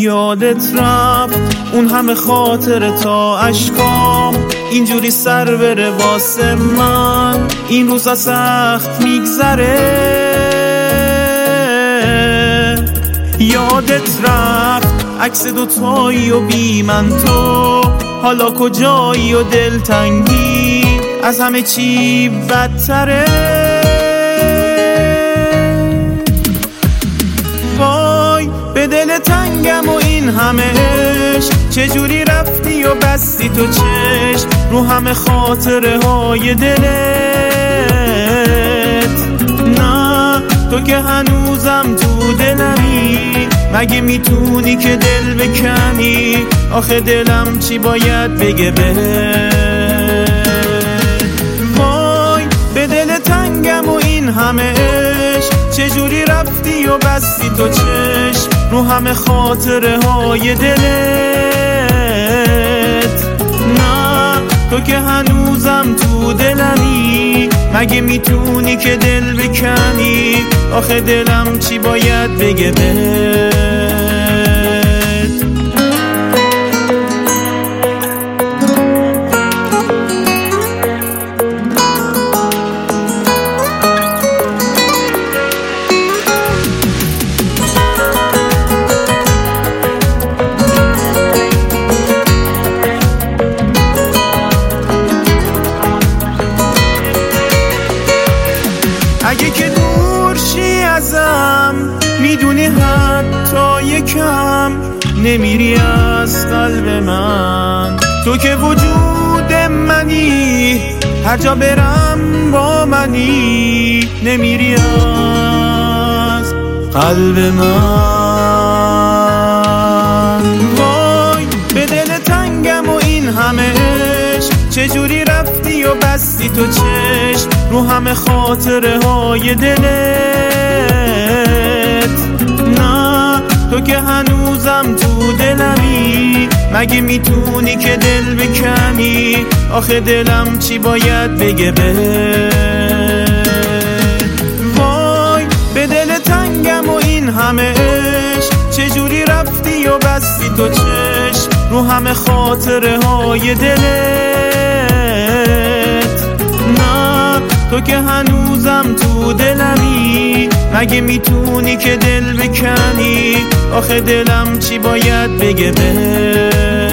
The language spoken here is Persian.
یادت رفت اون همه خاطر تا اشکام اینجوری سر بره واسه من، این روزا سخت میگذره. یادت رفت عکس دوتایی و بی من تو، حالا کجایی و دلتنگی از همه چی بدتره. وای به دل تنگم و این همه عشق، چجوری رفتی و بستی تو چشم رو همه خاطره های دلت. نه تو که هنوزم تو دلمی، مگه میتونی که دل بکنی؟ آخه دلم چی باید بگه وای به دل تنگم و این همه عشق، چجوری رفتی و بستی تو چشم رو همه خاطره های دلت. نه تو که هنوزم تو دلمی، مگه میتونی که دل بکنی؟ آخه دلم چی باید بگه اگه که دورشی ازم، میدونی حتی یکم نمیری از قلب من. تو که وجود منی، هر جا برم با منی، نمیری از قلب من. وای به دل تنگم و این همه عشق، چجوری رفتی و بستی تو چشم رو همه خاطره های دلت. نه تو که هنوزم تو دلمی، مگه میتونی که دل بکنی؟ آخه دلم چی باید بگه وای به دل تنگم و این همه عشق، چجوری رفتی و بستی تو چشم رو همه خاطره های دلت. نه تو که هنوزم تو دلمی، مگه میتونی که دل بکنی؟ آخه دلم چی باید بگه